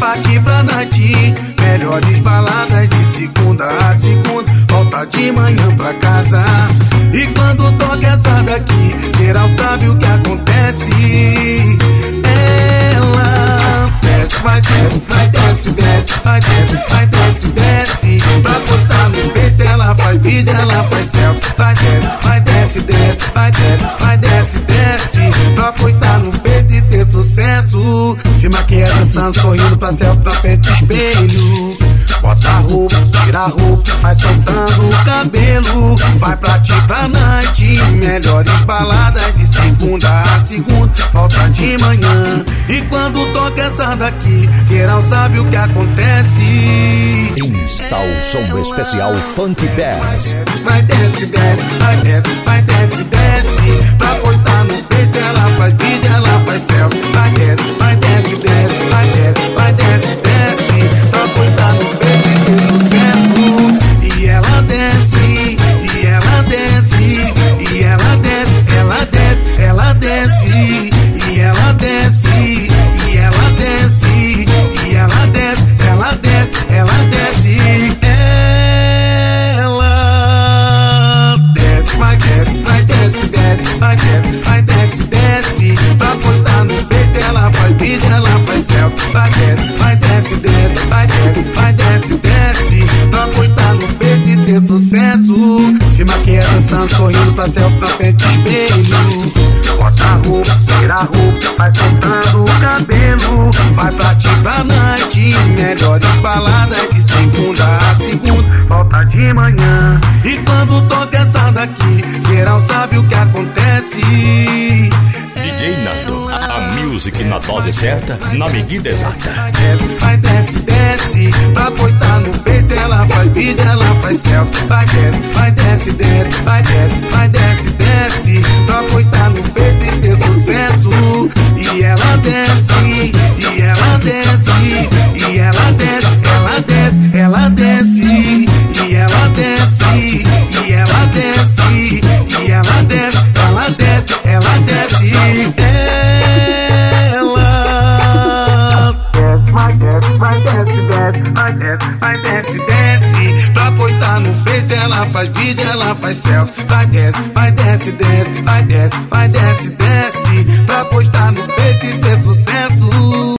partir pra noite. Melhores baladas de segunda a segunda, volta de manhã pra casa. E quando toca essa daqui, geral sabe o que acontece. Ela desce, vai desce, vai desce, desce, vai desce, vai desce, desce. Pra postar no Face ela faz vídeo, ela faz selfie. Vai desce, vai desce, desce, vai desce, vai desce, desce. Pra postar no Face e ter sucesso. Se maquia dançando, sorrindo pra selfie na frente do espelho. Bota a roupa, tira a roupa, vai soltando o cabelo. Vai partir pra noite, melhores baladas de segunda a segunda, volta de manhã. E quando toca essa daqui, geral sabe o que acontece. Está o som especial Funk 10. Vai desce, desce, vai desce, vai desce, desce. Pra postar no Face ela faz vídeo, ela faz selfie. Vai desce, vai desce, desce, vai desce, vai desce, desce. Pra postar no Face e ter sucesso. E ela desce, e ela desce, e ela desce, ela desce, ela desce. E ela desce, e ela desce, e ela desce, ela desce, ela desce. Ela desce, vai desce, vai desce, desce, vai desce, vai desce, desce. Pra postar no Face ela faz vídeo, ela faz selfie. Vai desce, vai desce, desce, vai desce, vai desce, desce. Pra postar no Face e ter sucesso. Se maquia dançando, sorrindo pra selfie na frente do espelho. Bota a roupa, tira a roupa, vai soltando o cabelo. Vai partir pra noite, melhores baladas de segunda a segunda, volta de manhã. E quando toca essa daqui, geral sabe o que acontece. DJ Nando, a music na dose certa, na medida exata. Vai desce, desce, pra postar no Face ela faz vídeo, ela faz selfie. Vai desce, vai desce, desce, vai desce, vai desce, desce. Pra postar no Face e ter sucesso. E ela desce, e ela desce, e ela desce, ela desce, ela desce. E ela desce, e ela desce, e ela desce, ela desce, ela desce. Vai desce, desce, vai desce, vai desce, desce. Pra postar no Face ela faz vídeo, ela faz selfie. Vai desce, vai desce, desce, vai desce, vai desce, desce. Pra postar no Face e ter sucesso.